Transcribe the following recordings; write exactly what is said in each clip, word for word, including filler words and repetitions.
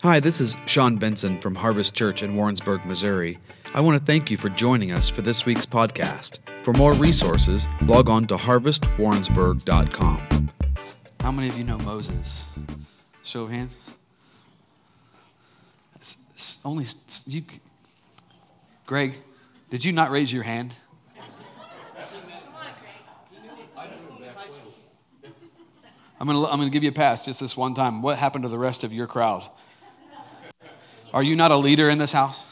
Hi, this is Sean Benson from Harvest Church in Warrensburg, Missouri. I want to thank you for joining us for this week's podcast. For more resources, log on to harvest warrensburg dot com. How many of you know Moses? Show of hands. It's, it's only you. Greg, did you not raise your hand? I'm gonna I'm gonna give you a pass just this one time. What happened to the rest of your crowd? Are you not a leader in this house?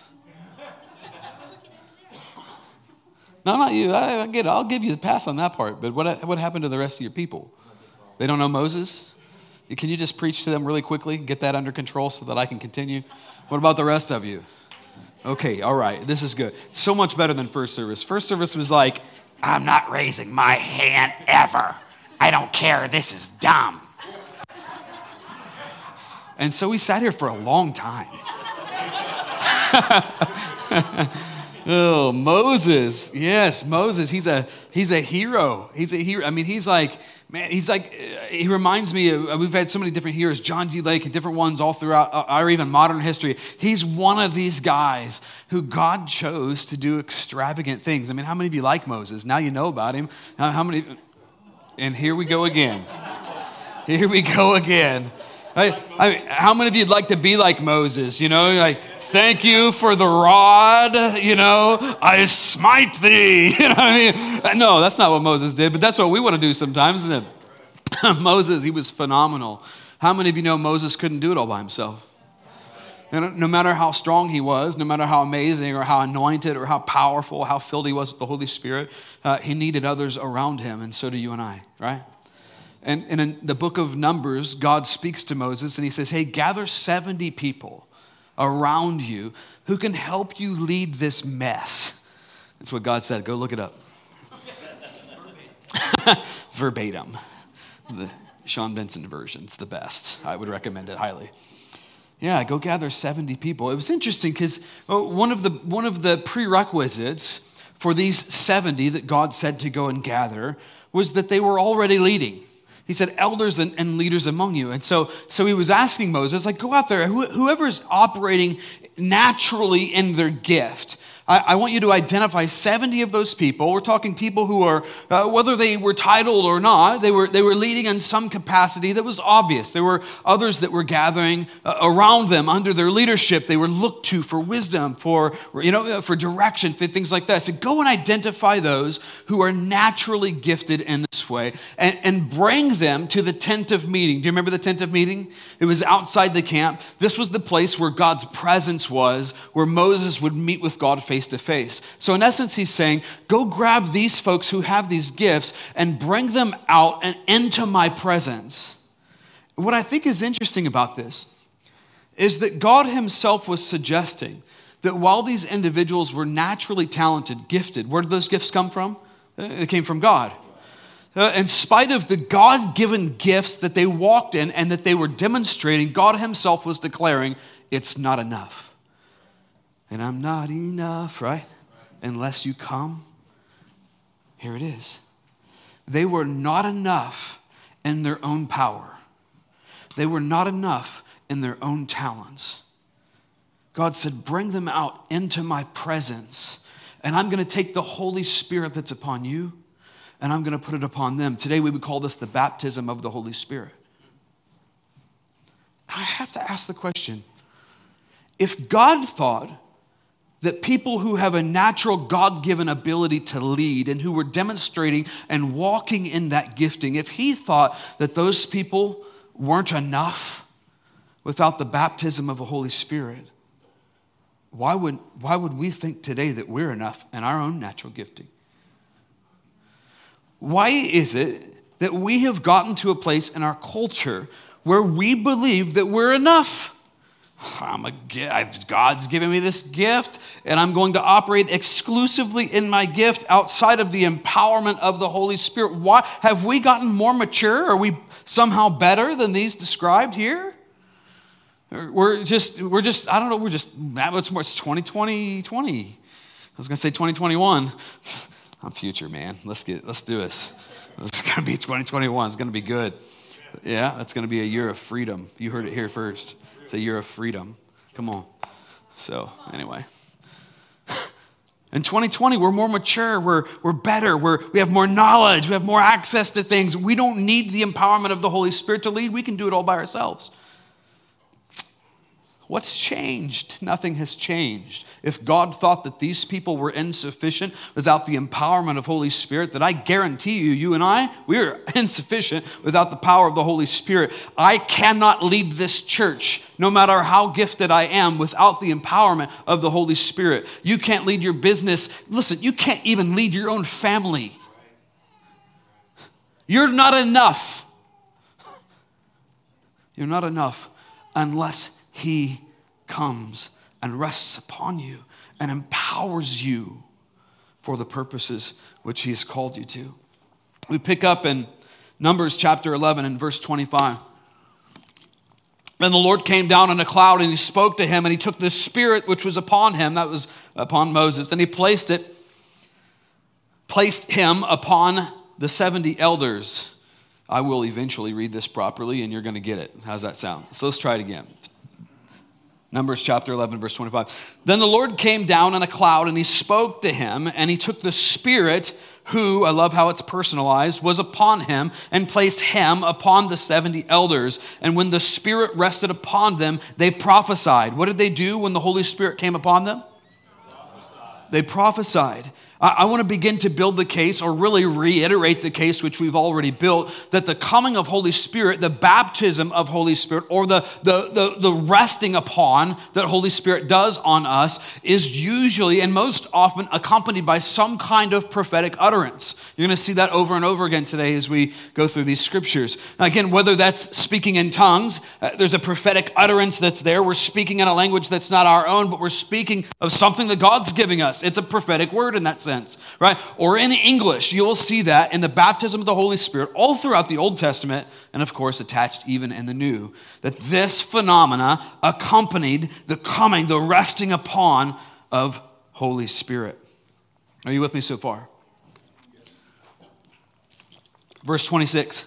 No, not you. I, I get it. I'll give you the pass on that part. But what what happened to the rest of your people? They don't know Moses? Can you just preach to them really quickly? Get that under control so that I can continue? What about the rest of you? Okay, all right. This is good. So much better than first service. First service was like, I'm not raising my hand ever. I don't care. This is dumb. And so we sat here for a long time. Oh, Moses. Yes, Moses. He's a he's a hero. He's a hero. I mean, he's like, man, he's like, he reminds me of, we've had so many different heroes, John G. Lake and different ones all throughout our even modern history. He's one of these guys who God chose to do extravagant things. I mean, how many of you like Moses? Now you know about him. How many? And here we go again. Here we go again. I, I, how many of you'd like to be like Moses? You know, like, thank you for the rod, you know, I smite thee. You know what I mean? No, that's not what Moses did, but that's what we want to do sometimes, isn't it? Moses, he was phenomenal. How many of you know Moses couldn't do it all by himself? And no matter how strong he was, no matter how amazing or how anointed or how powerful, how filled he was with the Holy Spirit, uh, he needed others around him, and so do you and I, right? And, and in the book of Numbers, God speaks to Moses, and he says, hey, gather seventy people around you who can help you lead this mess. That's what God said. Go look it up. Verbatim. The Sean Benson version. It's the best. I would recommend it highly. Yeah, go gather seventy people. It was interesting because one of the one of the prerequisites for these seventy that God said to go and gather was that they were already leading. He said, elders and, and leaders among you. And so, so he was asking Moses, like, go out there, who, whoever's operating naturally in their gift. I, I want you to identify seventy of those people. We're talking people who are, uh, whether they were titled or not, they were they were leading in some capacity that was obvious. There were others that were gathering uh, around them under their leadership. They were looked to for wisdom, for you know, for direction, things like that. So go and identify those who are naturally gifted in this way, and, and bring them to the tent of meeting. Do you remember the tent of meeting? It was outside the camp. This was the place where God's presence was, where Moses would meet with God face to face. So in essence, he's saying, go grab these folks who have these gifts and bring them out and into my presence. What I think is interesting about this is that God himself was suggesting that while these individuals were naturally talented, gifted, where did those gifts come from? It came from God. Uh, in spite of the God-given gifts that they walked in and that they were demonstrating, God himself was declaring, it's not enough. And I'm not enough, right? Unless you come. Here it is. They were not enough in their own power. They were not enough in their own talents. God said, bring them out into my presence. And I'm going to take the Holy Spirit that's upon you, and I'm going to put it upon them. Today we would call this the baptism of the Holy Spirit. I have to ask the question, if God thought that people who have a natural God-given ability to lead and who were demonstrating and walking in that gifting, if he thought that those people weren't enough without the baptism of the Holy Spirit, why would, why would we think today that we're enough in our own natural gifting? Why is it that we have gotten to a place in our culture where we believe that we're enough? I'm a, God's given me this gift, and I'm going to operate exclusively in my gift outside of the empowerment of the Holy Spirit. Why have we gotten more mature? Are we somehow better than these described here? We're just, we're just, I don't know, we're just, it's more, it's twenty twenty, twenty. I was going to say twenty twenty-one. I'm future, man. Let's get, let's do this. It's going to be twenty twenty-one. It's going to be good. Yeah, that's going to be a year of freedom. You heard it here first. It's a year of freedom. Come on. So, anyway. In twenty twenty, we're more mature, we're, we're better, we're, we have more knowledge, we have more access to things. We don't need the empowerment of the Holy Spirit to lead. We can do it all by ourselves. What's changed? Nothing has changed. If God thought that these people were insufficient without the empowerment of Holy Spirit, then I guarantee you, you and I, we're insufficient without the power of the Holy Spirit. I cannot lead this church, no matter how gifted I am, without the empowerment of the Holy Spirit. You can't lead your business. Listen, you can't even lead your own family. You're not enough. You're not enough unless He comes and rests upon you and empowers you for the purposes which He has called you to. We pick up in Numbers chapter eleven and verse twenty-five. And the Lord came down in a cloud and He spoke to him, and He took the Spirit which was upon him, that was upon Moses, and He placed it, placed him upon the seventy elders. I will eventually read this properly and you're going to get it. How's that sound? So let's try it again. Numbers chapter eleven, verse twenty-five. Then the Lord came down in a cloud and He spoke to him, and He took the Spirit who, I love how it's personalized, was upon him and placed him upon the seventy elders. And when the Spirit rested upon them, they prophesied. What did they do when the Holy Spirit came upon them? Prophesied. They prophesied. I want to begin to build the case, or really reiterate the case which we've already built, that the coming of Holy Spirit, the baptism of Holy Spirit, or the, the, the, the resting upon that Holy Spirit does on us is usually and most often accompanied by some kind of prophetic utterance. You're going to see that over and over again today as we go through these scriptures. Now again, whether that's speaking in tongues, uh, there's a prophetic utterance that's there. We're speaking in a language that's not our own, but we're speaking of something that God's giving us. It's a prophetic word in that sense. Right? Or in English, you'll see that in the baptism of the Holy Spirit all throughout the Old Testament, and of course attached even in the New, that this phenomena accompanied the coming, the resting upon of Holy Spirit. Are you with me so far? Verse twenty-six.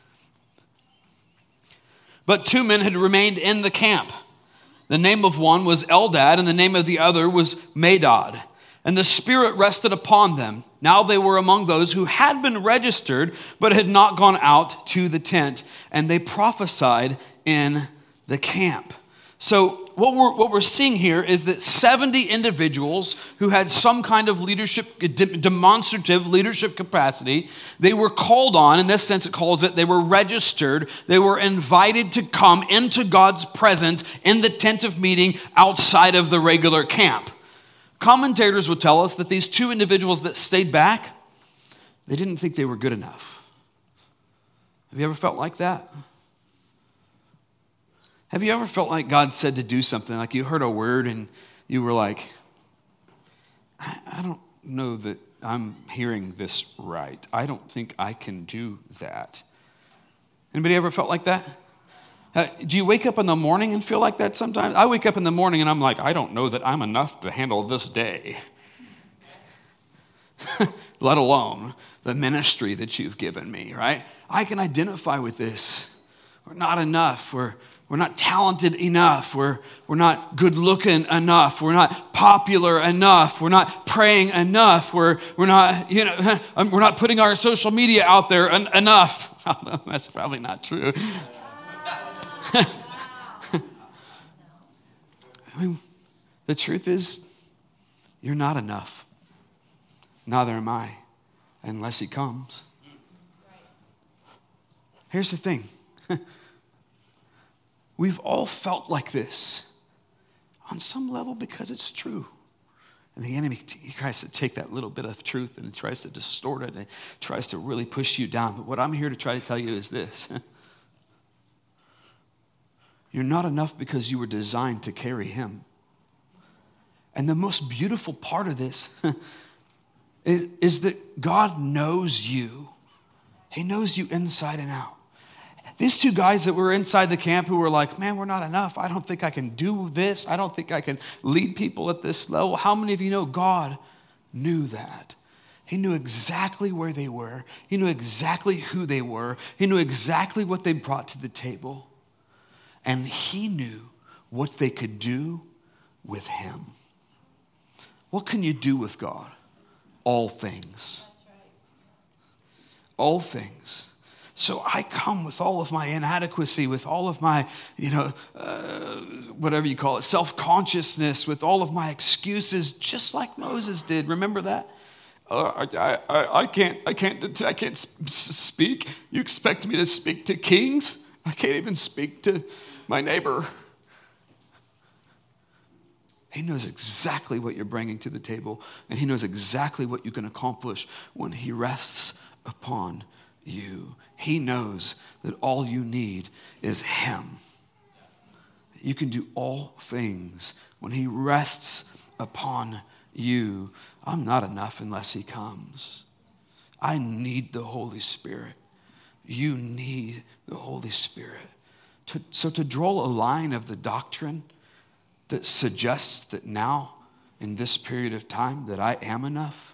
But two men had remained in the camp. The name of one was Eldad, and the name of the other was Medad. And the Spirit rested upon them. Now they were among those who had been registered, but had not gone out to the tent. And they prophesied in the camp. So what we're, what we're seeing here is that seventy individuals who had some kind of leadership, demonstrative leadership capacity, they were called on. In this sense, it calls it, they were registered. They were invited to come into God's presence in the tent of meeting outside of the regular camp. Commentators would tell us that these two individuals that stayed back, they didn't think they were good enough. Have you ever felt like that? Have you ever felt like God said to do something, like you heard a word and you were like, I, I don't know that I'm hearing this right. I don't think I can do that. Anybody ever felt like that? Uh, do you wake up in the morning and feel like that sometimes? I wake up in the morning and I'm like, I don't know that I'm enough to handle this day. Let alone the ministry that you've given me, right? I can identify with this. We're not enough. We're, we're not talented enough. We're, we're not good looking enough. We're not popular enough. We're not praying enough. We're, we're not, you know, we're not putting our social media out there en- enough. That's probably not true. I mean, the truth is, you're not enough. Neither am I, unless He comes. Here's the thing. We've all felt like this on some level because it's true. And the enemy, he tries to take that little bit of truth and he tries to distort it and tries to really push you down. But what I'm here to try to tell you is this. You're not enough because you were designed to carry Him. And the most beautiful part of this is, is that God knows you. He knows you inside and out. These two guys that were inside the camp who were like, man, we're not enough. I don't think I can do this. I don't think I can lead people at this level. How many of you know God knew that? He knew exactly where they were. He knew exactly who they were. He knew exactly what they brought to the table. And he knew what they could do with him. What can you do with God? All things. All things. So I come with all of my inadequacy, with all of my, you know, uh, whatever you call it, self-consciousness, with all of my excuses, just like Moses did. Remember that? Uh, I, I, I can't, I can't, I can't speak. You expect me to speak to kings? I can't even speak to my neighbor. He knows exactly what you're bringing to the table, and he knows exactly what you can accomplish when he rests upon you. He knows that all you need is him. You can do all things when he rests upon you. I'm not enough unless he comes. I need the Holy Spirit. You need the Holy Spirit. To, so to draw a line of the doctrine that suggests that now, in this period of time, that I am enough,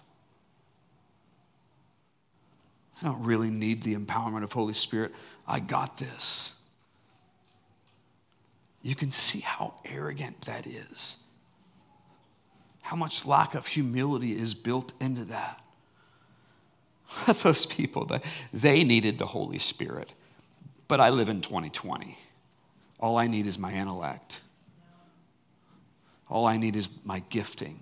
I don't really need the empowerment of Holy Spirit. I got this. You can see how arrogant that is. How much lack of humility is built into that. Those people, they needed the Holy Spirit. But I live in twenty twenty. All I need is my intellect. All I need is my gifting.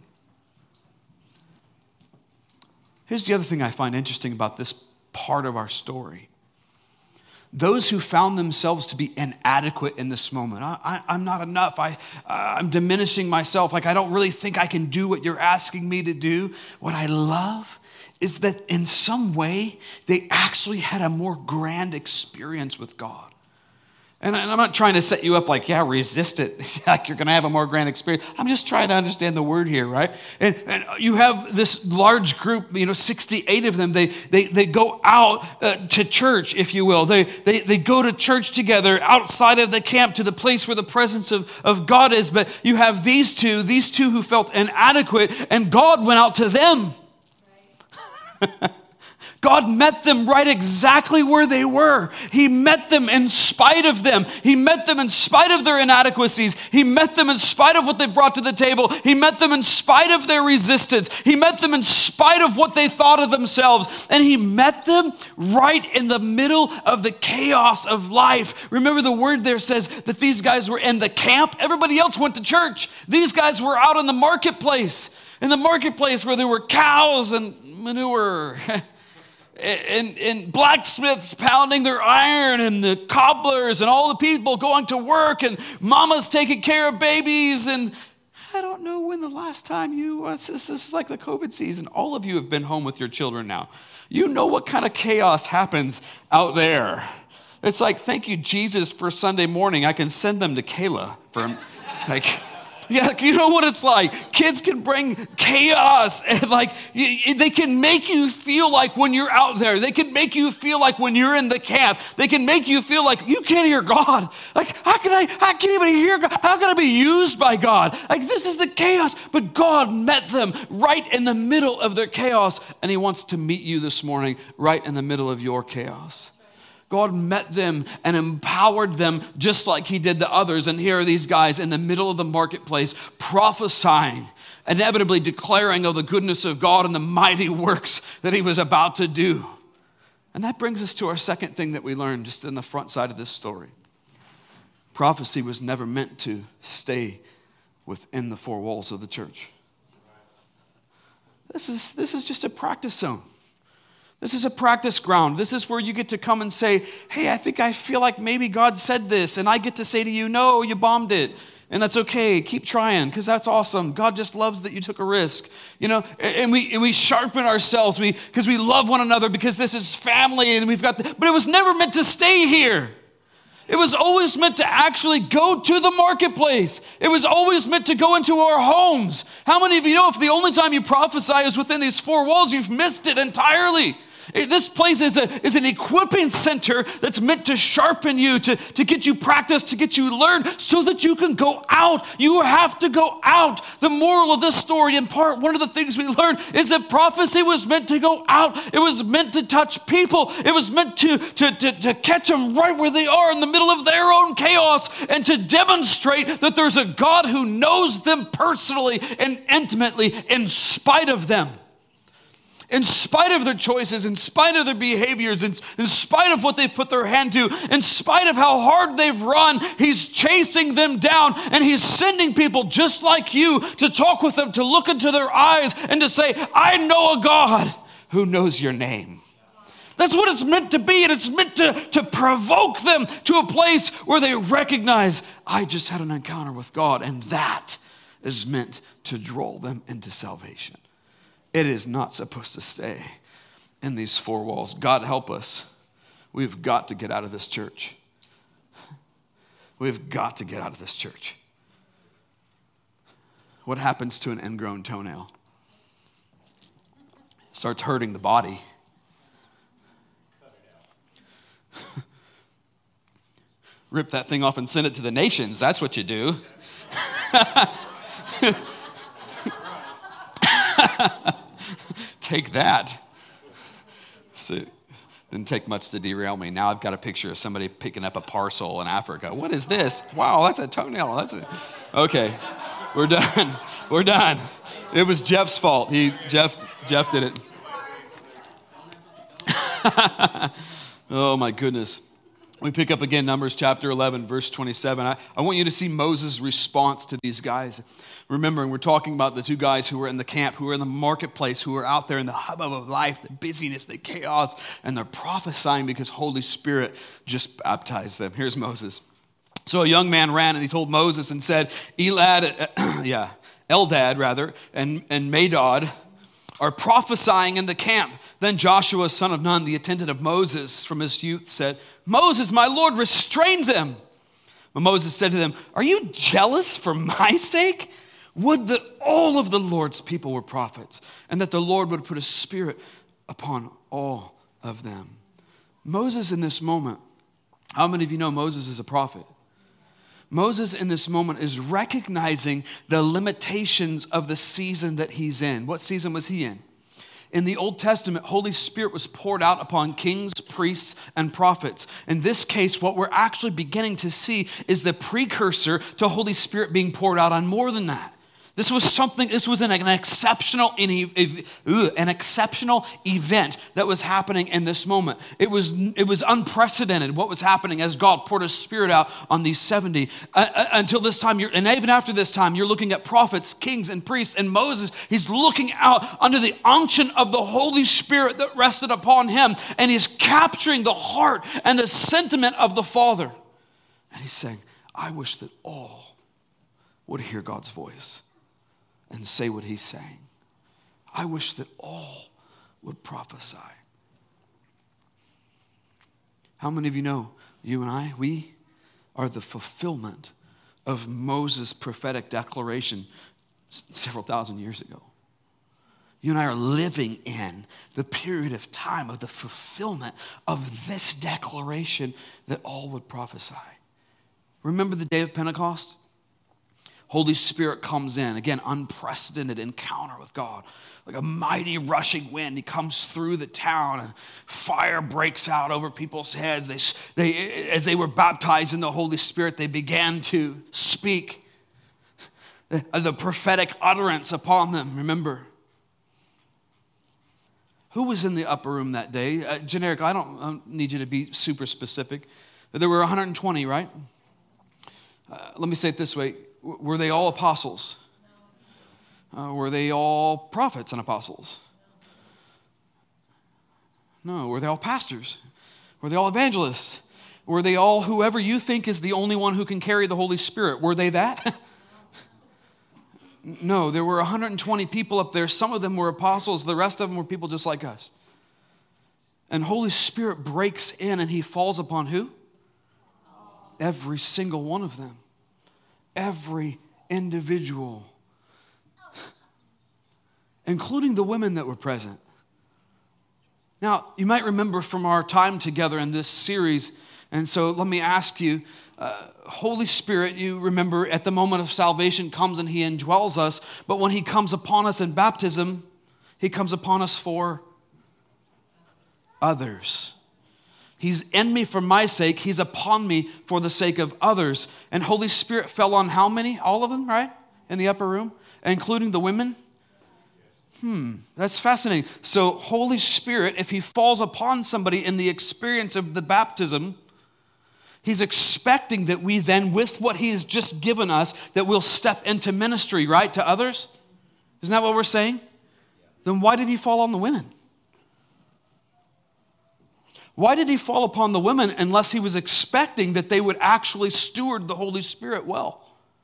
Here's the other thing I find interesting about this part of our story. Those who found themselves to be inadequate in this moment. I, I, I'm not enough. I, I'm diminishing myself. Like I don't really think I can do what you're asking me to do. What I love is that in some way, they actually had a more grand experience with God. And I'm not trying to set you up like, yeah, resist it, like you're going to have a more grand experience. I'm just trying to understand the word here, right? And, and you have this large group, you know, sixty-eight of them. They they they go out uh, to church, if you will. They, they they go to church together outside of the camp to the place where the presence of, of God is. But you have these two, these two who felt inadequate, and God went out to them. Right. God met them right exactly where they were. He met them in spite of them. He met them in spite of their inadequacies. He met them in spite of what they brought to the table. He met them in spite of their resistance. He met them in spite of what they thought of themselves. And he met them right in the middle of the chaos of life. Remember the word there says that these guys were in the camp. Everybody else went to church. These guys were out in the marketplace. In the marketplace where there were cows and manure. And, and blacksmiths pounding their iron, and the cobblers and all the people going to work, and mamas taking care of babies. And I don't know when the last time you, this is like the COVID season. All of you have been home with your children now. You know what kind of chaos happens out there. It's like, thank you, Jesus, for Sunday morning. I can send them to Kayla for like... Yeah, you know what it's like. Kids can bring chaos, and like you, they can make you feel like when you're out there. They can make you feel like when you're in the camp. They can make you feel like you can't hear God. Like how can I? I can't even hear God. How can I be used by God? Like this is the chaos. But God met them right in the middle of their chaos, and He wants to meet you this morning right in the middle of your chaos. God met them and empowered them just like He did the others. And here are these guys in the middle of the marketplace prophesying, inevitably declaring of the goodness of God and the mighty works that He was about to do. And that brings us to our second thing that we learned just in the front side of this story. Prophecy was never meant to stay within the four walls of the church. This is, this is just a practice zone. This is a practice ground. This is where you get to come and say, hey, I think I feel like maybe God said this. And I get to say to you, no, you bombed it. And that's okay. Keep trying, because that's awesome. God just loves that you took a risk. You know, and we and we sharpen ourselves we because we love one another, because this is family and we've got the, but it was never meant to stay here. It was always meant to actually go to the marketplace. It was always meant to go into our homes. How many of you know if the only time you prophesy is within these four walls, you've missed it entirely? This place is, a, is an equipping center that's meant to sharpen you, to, to get you practice, to get you learn, so that you can go out. You have to go out. The moral of this story, in part, one of the things we learn is that prophecy was meant to go out. It was meant to touch people. It was meant to, to, to, to catch them right where they are in the middle of their own chaos, and to demonstrate that there's a God who knows them personally and intimately in spite of them. In spite of their choices, in spite of their behaviors, in, in spite of what they've put their hand to, in spite of how hard they've run, he's chasing them down, and he's sending people just like you to talk with them, to look into their eyes and to say, I know a God who knows your name. That's what it's meant to be, and it's meant to, to provoke them to a place where they recognize, I just had an encounter with God, and that is meant to draw them into salvation. It is not supposed to stay in these four walls. God help us. We've got to get out of this church. We've got to get out of this church. What happens to an ingrown toenail? It starts hurting the body. Rip that thing off and send it to the nations. That's what you do. Take that. So, didn't take much to derail me. Now I've got a picture of somebody picking up a parcel in Africa. What is this? Wow, that's a toenail. That's a... Okay, we're done. We're done. It was Jeff's fault. He Jeff Jeff did it. Oh my goodness. We pick up again Numbers chapter eleven, verse twenty-seven. I, I want you to see Moses' response to these guys. Remembering, we're talking about the two guys who were in the camp, who were in the marketplace, who were out there in the hubbub of life, the busyness, the chaos, and they're prophesying because Holy Spirit just baptized them. Here's Moses. So a young man ran and he told Moses and said, Elad, uh, yeah, Eldad rather, and, and Medad are prophesying in the camp. Then Joshua, son of Nun, the attendant of Moses from his youth, said, Moses, my Lord, restrain them. But Moses said to them, are you jealous for my sake? Would that all of the Lord's people were prophets, and that the Lord would put a spirit upon all of them. Moses in this moment, how many of you know Moses is a prophet? Moses in this moment is recognizing the limitations of the season that he's in. What season was he in? In the Old Testament, Holy Spirit was poured out upon kings, priests, and prophets. In this case, what we're actually beginning to see is the precursor to Holy Spirit being poured out on more than that. This was something, this was an, an exceptional an exceptional event that was happening in this moment. It was, it was unprecedented what was happening as God poured His Spirit out on these seventy. Uh, until this time, you're, and even after this time, you're looking at prophets, kings, and priests, and Moses, he's looking out under the unction of the Holy Spirit that rested upon him, and he's capturing the heart and the sentiment of the Father. And he's saying, I wish that all would hear God's voice and say what he's saying. I wish that all would prophesy. How many of you know, you and I, we are the fulfillment of Moses' prophetic declaration several thousand years ago. You and I are living in the period of time of the fulfillment of this declaration that all would prophesy. Remember the day of Pentecost? Holy Spirit comes in. Again, unprecedented encounter with God. Like a mighty rushing wind. He comes through the town and fire breaks out over people's heads. They, they, as they were baptized in the Holy Spirit, they began to speak the, the prophetic utterance upon them. Remember? Who was in the upper room that day? Uh, generic, I don't, I don't need you to be super specific. There were one hundred twenty, right? Uh, let me say it this way. Were they all apostles? Uh, were they all prophets and apostles? No. Were they all pastors? Were they all evangelists? Were they all whoever you think is the only one who can carry the Holy Spirit? Were they that? No, there were one hundred twenty people up there. Some of them were apostles. The rest of them were people just like us. And Holy Spirit breaks in and he falls upon who? Every single one of them. Every individual, including the women that were present. Now, you might remember from our time together in this series, and so let me ask you, uh, Holy Spirit, you remember at the moment of salvation comes and he indwells us, but when he comes upon us in baptism, he comes upon us for others. He's in me for my sake, he's upon me for the sake of others. And Holy Spirit fell on how many? All of them, right? In the upper room, including the women? Hmm, that's fascinating. So Holy Spirit, if he falls upon somebody in the experience of the baptism, he's expecting that we then, with what he has just given us, that we'll step into ministry, right, to others? Isn't that what we're saying? Then why did he fall on the women? Why did he fall upon the women unless he was expecting that they would actually steward the Holy Spirit well?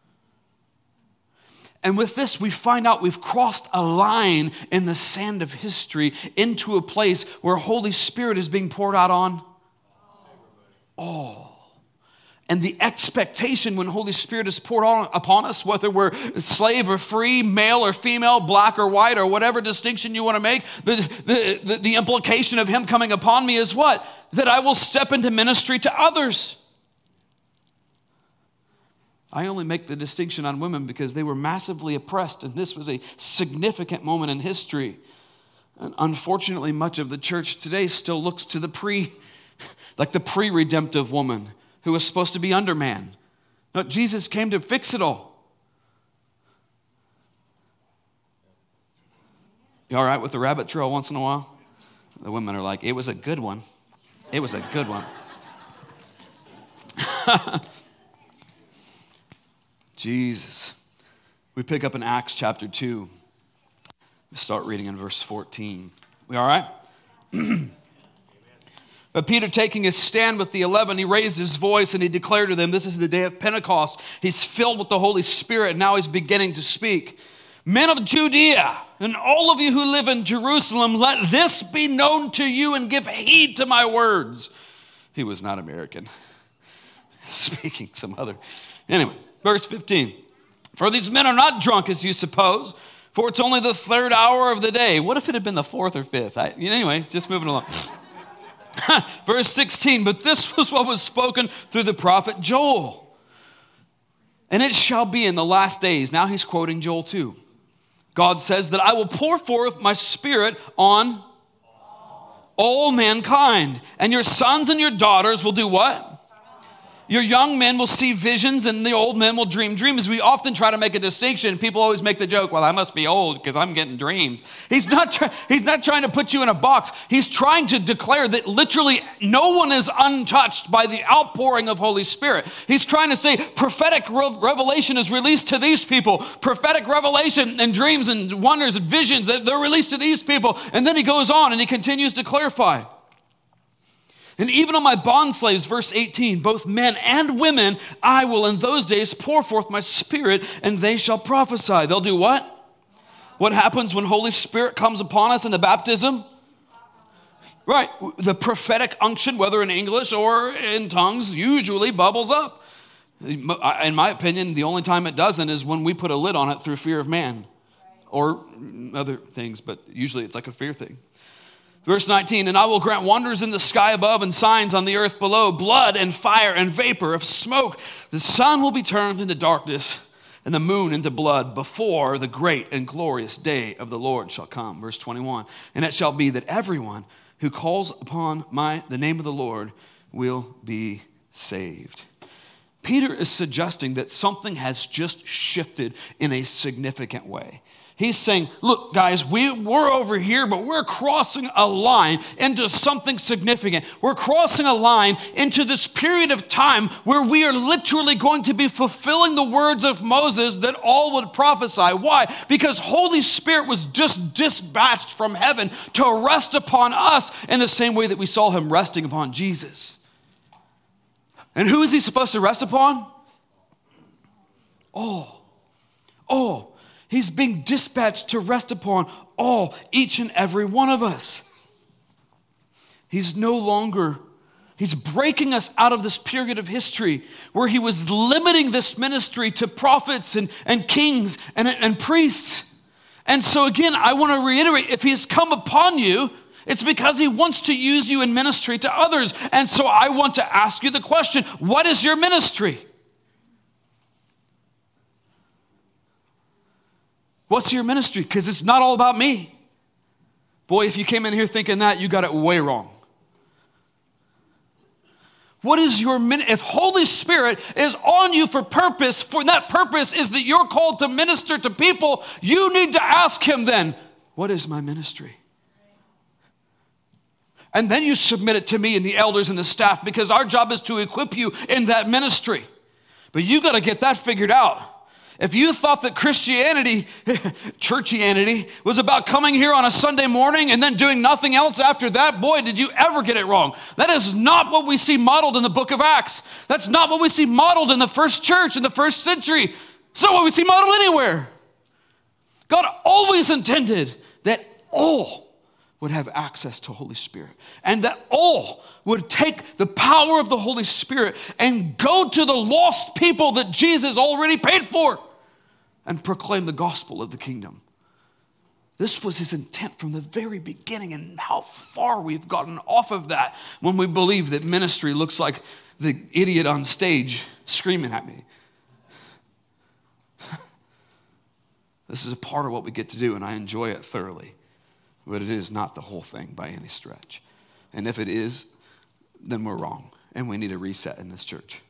And with this, we find out we've crossed a line in the sand of history into a place where Holy Spirit is being poured out on all. And the expectation when Holy Spirit is poured on upon us, whether we're slave or free, male or female, black or white, or whatever distinction you want to make, the, the, the, the implication of him coming upon me is what? That I will step into ministry to others. I only make the distinction on women because they were massively oppressed, and this was a significant moment in history. And unfortunately, much of the church today still looks to the pre, like the pre-redemptive woman who was supposed to be under man. No, Jesus came to fix it all. You all right with the rabbit trail once in a while? The women are like, it was a good one. It was a good one. Jesus. We pick up in Acts chapter two. We start reading in verse fourteen. We all right? But Peter, taking his stand with the eleven, he raised his voice and he declared to them, this is the day of Pentecost. He's filled with the Holy Spirit, and now he's beginning to speak. Men of Judea, and all of you who live in Jerusalem, let this be known to you and give heed to my words. He was not American. Speaking some other. Anyway. Verse fifteen, for these men are not drunk as you suppose, for it's only the third hour of the day. What if it had been the fourth or fifth? I, anyway, just moving along. Verse sixteen, but this was what was spoken through the prophet Joel. And it shall be in the last days. Now he's quoting Joel two. God says that I will pour forth my spirit on all mankind. And your sons and your daughters will do what? Your young men will see visions and the old men will dream dreams. We often try to make a distinction. People always make the joke, well, I must be old because I'm getting dreams. He's not, try- he's not trying to put you in a box. He's trying to declare that literally no one is untouched by the outpouring of Holy Spirit. He's trying to say prophetic re- revelation is released to these people. Prophetic revelation and dreams and wonders and visions, they're released to these people. And then he goes on and he continues to clarify. And even on my bondslaves, verse eighteen, both men and women, I will in those days pour forth my spirit, and they shall prophesy. They'll do what? What happens when Holy Spirit comes upon us in the baptism? Right, the prophetic unction, whether in English or in tongues, usually bubbles up. In my opinion, the only time it doesn't is when we put a lid on it through fear of man or other things, but usually it's like a fear thing. Verse nineteen, and I will grant wonders in the sky above and signs on the earth below, blood and fire and vapor of smoke. The sun will be turned into darkness and the moon into blood before the great and glorious day of the Lord shall come. Verse twenty-one, and it shall be that everyone who calls upon my the name of the Lord will be saved. Peter is suggesting that something has just shifted in a significant way. He's saying, look, guys, we, we're over here, but we're crossing a line into something significant. We're crossing a line into this period of time where we are literally going to be fulfilling the words of Moses that all would prophesy. Why? Because Holy Spirit was just dispatched from heaven to rest upon us in the same way that we saw him resting upon Jesus. And who is he supposed to rest upon? All. All. He's being dispatched to rest upon all, each and every one of us. He's no longer, he's breaking us out of this period of history where he was limiting this ministry to prophets and, and kings and, and priests. And so again, I want to reiterate, if he has come upon you, It's because he wants to use you in ministry to others. And so I want to ask you the question, what is your ministry? What's your ministry? Because it's not all about me. Boy, if you came in here thinking that, you got it way wrong. What is your ministry? If Holy Spirit is on you for purpose, for that purpose is that you're called to minister to people, you need to ask him then, what is my ministry? And then you submit it to me and the elders and the staff, because our job is to equip you in that ministry. But you got to get that figured out. If you thought that Christianity, churchianity, was about coming here on a Sunday morning and then doing nothing else after that, boy, did you ever get it wrong. That is not what we see modeled in the book of Acts. That's not what we see modeled in the first church in the first century. It's not what we see modeled anywhere. God always intended that all would have access to Holy Spirit, and that all would take the power of the Holy Spirit and go to the lost people that Jesus already paid for and proclaim the gospel of the kingdom. This was his intent from the very beginning, and how far we've gotten off of that when we believe that ministry looks like the idiot on stage screaming at me. This is a part of what we get to do, and I enjoy it thoroughly. But it is not the whole thing by any stretch. And if it is, then we're wrong, and we need a reset in this church.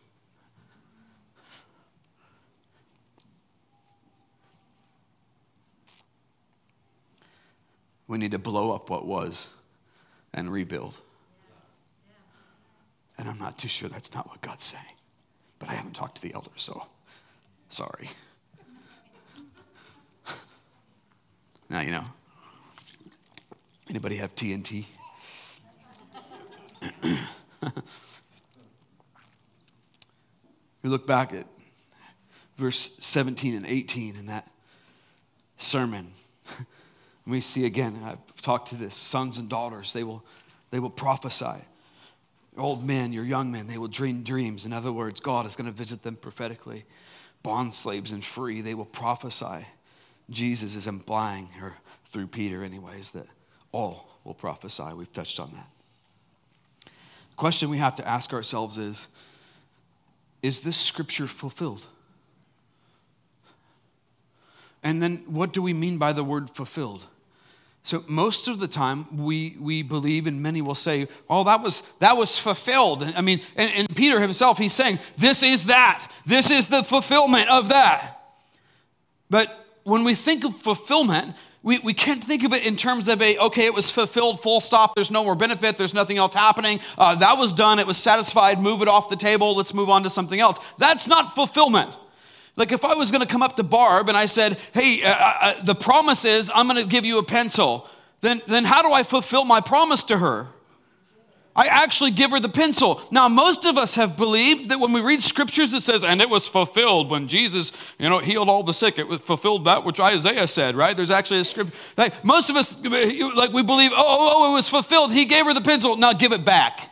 We need to blow up what was and rebuild. And I'm not too sure that's not what God's saying. But I haven't talked to the elders, so sorry. Now, you know. Anybody have T N T? We look back at verse seventeen and eighteen in that sermon. We see again, I've talked to this, sons and daughters, they will, they will prophesy. Your old men, your young men, they will dream dreams. In other words, God is going to visit them prophetically. Bond slaves and free, they will prophesy. Jesus is implying, or through Peter anyways, that all will prophesy. We've touched on that. The question we have to ask ourselves is, is this scripture fulfilled? And then what do we mean by the word fulfilled? So most of the time we we believe, and many will say, oh, that was that was fulfilled. I mean, and, and Peter himself, he's saying, this is that. This is the fulfillment of that. But when we think of fulfillment, we, we can't think of it in terms of a, okay, it was fulfilled, full stop, there's no more benefit, there's nothing else happening. Uh, that was done, it was satisfied, move it off the table, let's move on to something else. That's not fulfillment. Like if I was going to come up to Barb and I said, hey, uh, uh, the promise is I'm going to give you a pencil, then, then how do I fulfill my promise to her? I actually give her the pencil. Now, most of us have believed that when we read scriptures, it says, and it was fulfilled when Jesus, you know, healed all the sick. It was fulfilled that which Isaiah said, right? There's actually a script. Like most of us, like we believe, oh, oh, oh, it was fulfilled. He gave her the pencil. Now give it back.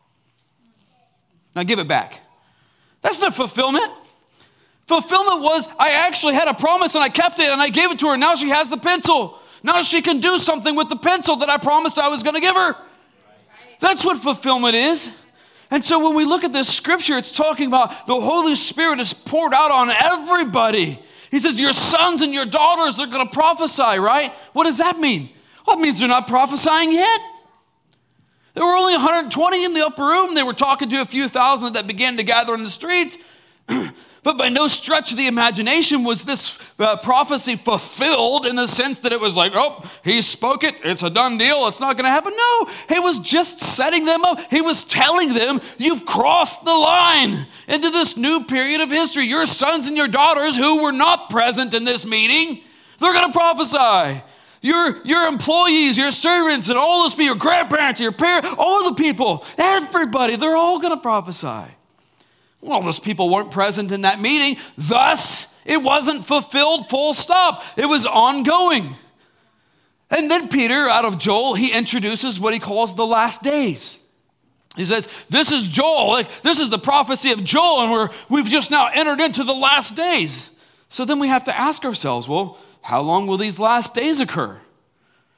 Now give it back. That's not fulfillment. Fulfillment was, I actually had a promise and I kept it and I gave it to her. Now she has the pencil. Now she can do something with the pencil that I promised I was going to give her. That's what fulfillment is. And so when we look at this scripture, it's talking about the Holy Spirit is poured out on everybody. He says, your sons and your daughters are going to prophesy, right? What does that mean? Well, it means they're not prophesying yet. There were only one hundred twenty in the upper room. They were talking to a few thousand that began to gather in the streets. But by no stretch of the imagination was this uh, prophecy fulfilled in the sense that it was like, oh, he spoke it, it's a done deal, it's not going to happen. No, he was just setting them up. He was telling them, you've crossed the line into this new period of history. Your sons and your daughters who were not present in this meeting, they're going to prophesy. Your, your employees, your servants, and all those people, your grandparents, your parents, all the people, everybody, they're all going to prophesy. Well, those people weren't present in that meeting. Thus, it wasn't fulfilled, full stop. It was ongoing. And then Peter, out of Joel, he introduces what he calls the last days. He says, this is Joel. Like, this is the prophecy of Joel, and we're, we've just now entered into the last days. So then we have to ask ourselves, well, how long will these last days occur?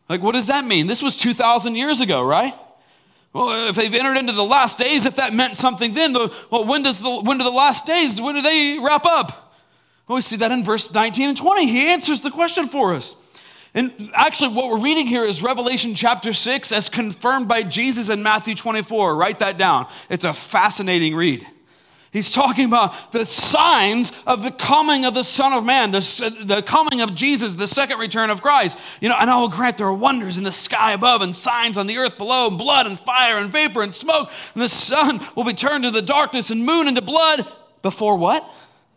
Like, what does that mean? This was two thousand years ago, right? Well, if they've entered into the last days, if that meant something then, the, well, when does the when do the last days, when do they wrap up? Well, we see that in verse nineteen and twenty. He answers the question for us. And actually, what we're reading here is Revelation chapter six as confirmed by Jesus in Matthew twenty-four. Write that down. It's a fascinating read. He's talking about the signs of the coming of the Son of Man, the, the coming of Jesus, the second return of Christ. You know, and I will grant there are wonders in the sky above and signs on the earth below, and blood and fire and vapor and smoke. And the sun will be turned to the darkness and moon into blood. Before what?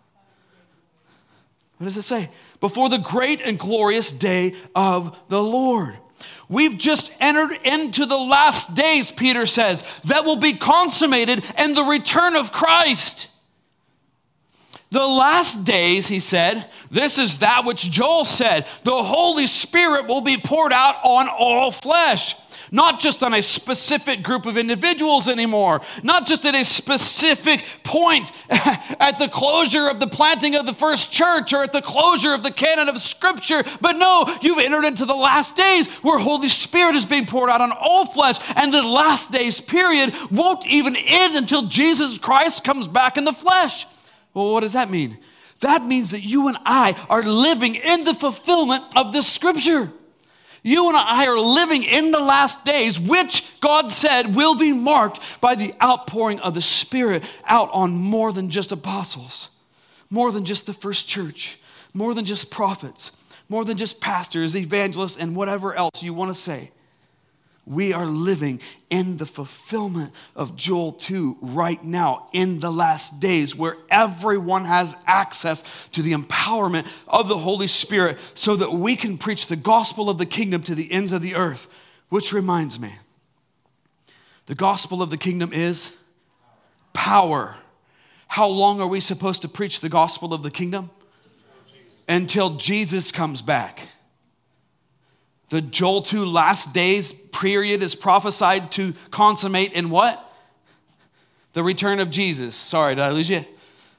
What does it say? Before the great and glorious day of the Lord. We've just entered into the last days, Peter says, that will be consummated in the return of Christ. The last days, he said, this is that which Joel said, the Holy Spirit will be poured out on all flesh. Not just on a specific group of individuals anymore. Not just at a specific point at the closure of the planting of the first church or at the closure of the canon of Scripture. But no, you've entered into the last days where Holy Spirit is being poured out on all flesh. And the last days period won't even end until Jesus Christ comes back in the flesh. Well, what does that mean? That means that you and I are living in the fulfillment of this Scripture. You and I are living in the last days, which God said will be marked by the outpouring of the Spirit out on more than just apostles, more than just the first church, more than just prophets, more than just pastors, evangelists, and whatever else you want to say. We are living in the fulfillment of Joel two right now in the last days where everyone has access to the empowerment of the Holy Spirit so that we can preach the gospel of the kingdom to the ends of the earth. Which reminds me, the gospel of the kingdom is power. How long are we supposed to preach the gospel of the kingdom? Until Jesus comes back. The Joel two last days period is prophesied to consummate in what? The return of Jesus. Sorry, did I lose you?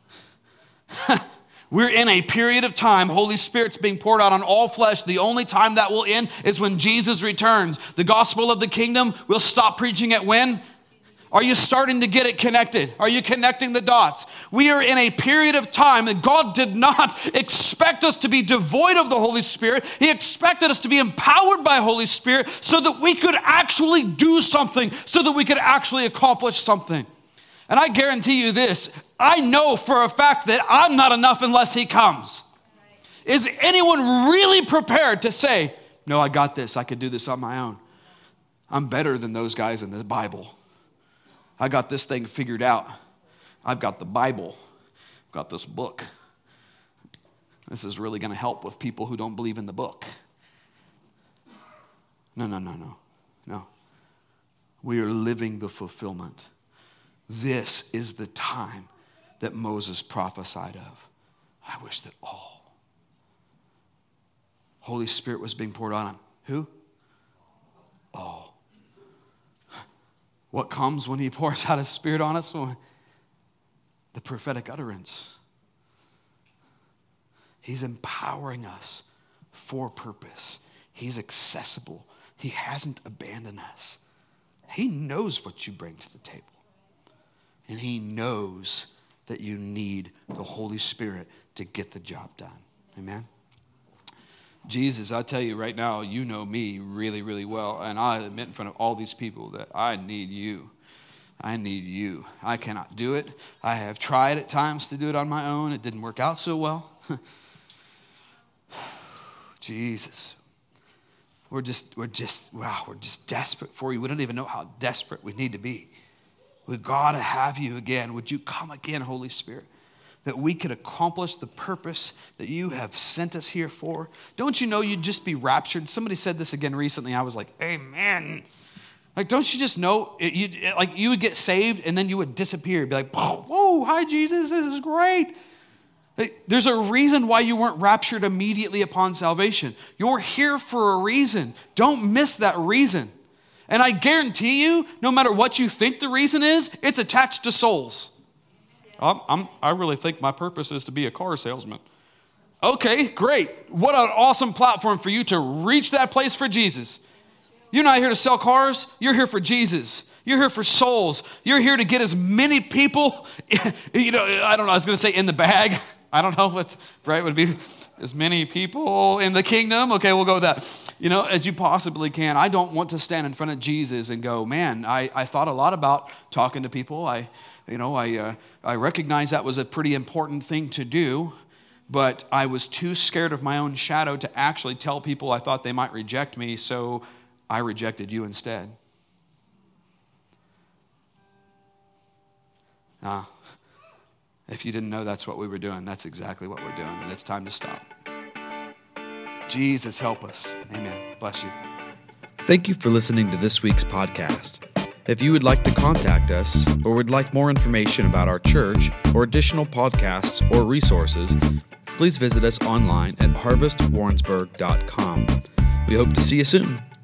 We're in a period of time. Holy Spirit's being poured out on all flesh. The only time that will end is when Jesus returns. The gospel of the kingdom, we'll stop preaching it when? Are you starting to get it connected? Are you connecting the dots? We are in a period of time that God did not expect us to be devoid of the Holy Spirit. He expected us to be empowered by Holy Spirit so that we could actually do something, so that we could actually accomplish something. And I guarantee you this, I know for a fact that I'm not enough unless He comes. Is anyone really prepared to say, no, I got this, I could do this on my own? I'm better than those guys in the Bible. I got this thing figured out. I've got the Bible. I've got this book. This is really going to help with people who don't believe in the book. No, no, no, no, no. We are living the fulfillment. This is the time that Moses prophesied of. I wish that all. Holy Spirit was being poured on him. Who? All. What comes when He pours out His Spirit on us? The prophetic utterance. He's empowering us for purpose. He's accessible. He hasn't abandoned us. He knows what you bring to the table. And He knows that you need the Holy Spirit to get the job done. Amen? Jesus, I tell you right now, you know me really, really well. And I admit in front of all these people that I need you. I need you. I cannot do it. I have tried at times to do it on my own. It didn't work out so well. Jesus. We're just, we're just, wow, we're just desperate for you. We don't even know how desperate we need to be. We've got to have you again. Would you come again, Holy Spirit? That we could accomplish the purpose that you have sent us here for. Don't you know you'd just be raptured? Somebody said this again recently. I was like, amen. Like, don't you just know, it, you, it, like you would get saved and then you would disappear. Be like, whoa, hi Jesus, this is great. Like, there's a reason why you weren't raptured immediately upon salvation. You're here for a reason. Don't miss that reason. And I guarantee you, no matter what you think the reason is, it's attached to souls. I'm, I'm, I really think my purpose is to be a car salesman. Okay, great. What an awesome platform for you to reach that place for Jesus. You're not here to sell cars. You're here for Jesus. You're here for souls. You're here to get as many people, you know, I don't know, I was going to say in the bag. I don't know what's right would be as many people in the kingdom. Okay, we'll go with that. You know, as you possibly can. I don't want to stand in front of Jesus and go, man, I, I thought a lot about talking to people. I, you know, I, uh, I recognize that was a pretty important thing to do, but I was too scared of my own shadow to actually tell people I thought they might reject me, so I rejected you instead. Ah, if you didn't know that's what we were doing, that's exactly what we're doing, and it's time to stop. Jesus, help us. Amen. Bless you. Thank you for listening to this week's podcast. If you would like to contact us or would like more information about our church or additional podcasts or resources, please visit us online at harvest warrensburg dot com. We hope to see you soon.